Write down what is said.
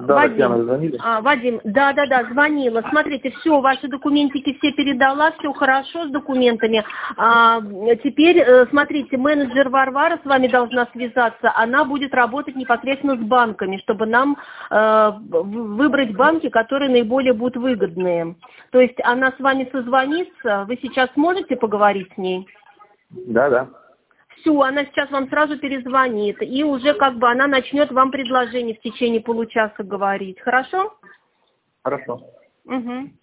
Да, Татьяна, звонили? Вадим, да, звонила. Смотрите, все, ваши документики все передала, все хорошо с документами. Теперь, смотрите, менеджер Варвара с вами должна связаться. Она будет работать непосредственно с банками, чтобы нам выбрать банки, которые наиболее будут выгодные. То есть она с вами созвонится. Вы сейчас сможете поговорить с ней? Да. Все, она сейчас вам сразу перезвонит, и уже как бы она начнет вам предложение в течение получаса говорить. Хорошо? Хорошо. Угу.